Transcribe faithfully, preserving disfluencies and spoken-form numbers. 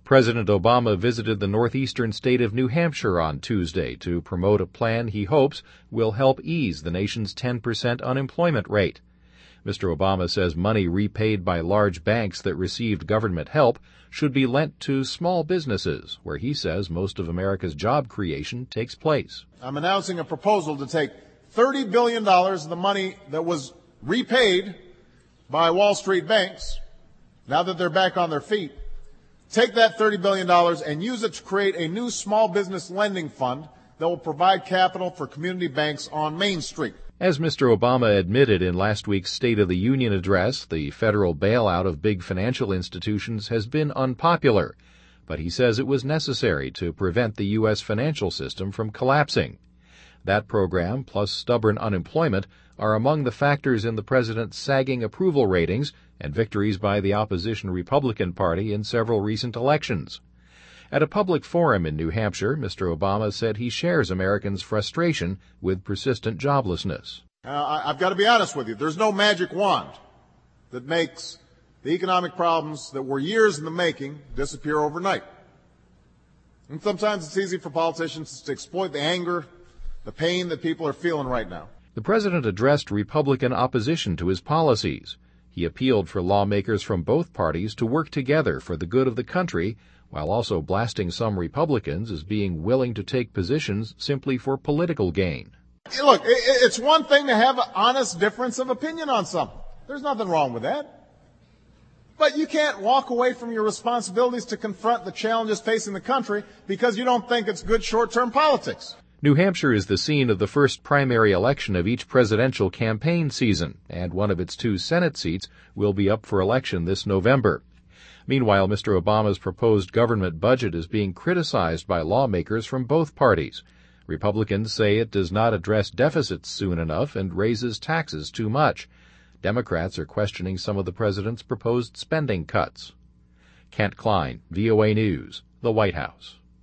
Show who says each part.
Speaker 1: President Obama visited the northeastern state of New Hampshire on Tuesday to promote a plan he hopes will help ease the nation's ten percent unemployment rate. Mister Obama says money repaid by large banks that received government help should be lent to small businesses, where he says most of America's job creation takes place.
Speaker 2: I'm announcing a proposal to take thirty billion dollars of the money that was repaid by Wall Street banks, now that they're back on their feet, take that thirty billion dollars and use it to create a new small business lending fund that will provide capital for community banks on Main Street.
Speaker 1: As Mister Obama admitted in last week's State of the Union address, the federal bailout of big financial institutions has been unpopular, but he says it was necessary to prevent the U S financial system from collapsing. That program, plus stubborn unemployment, are among the factors in the president's sagging approval ratings and victories by the opposition Republican Party in several recent elections. At a public forum in New Hampshire, Mister Obama said he shares Americans' frustration with persistent joblessness.
Speaker 2: Uh, I've got to be honest with you. There's no magic wand that makes the economic problems that were years in the making disappear overnight. And sometimes it's easy for politicians to exploit the anger, the pain that people are feeling right now.
Speaker 1: The president addressed Republican opposition to his policies. He appealed for lawmakers from both parties to work together for the good of the country, while also blasting some Republicans as being willing to take positions simply for political gain.
Speaker 2: Look, it's one thing to have an honest difference of opinion on something. There's nothing wrong with that. But you can't walk away from your responsibilities to confront the challenges facing the country because you don't think it's good short-term politics.
Speaker 1: New Hampshire is the scene of the first primary election of each presidential campaign season, and one of its two Senate seats will be up for election this November. Meanwhile, Mister Obama's proposed government budget is being criticized by lawmakers from both parties. Republicans say it does not address deficits soon enough and raises taxes too much. Democrats are questioning some of the president's proposed spending cuts. Kent Klein, V O A News, the White House.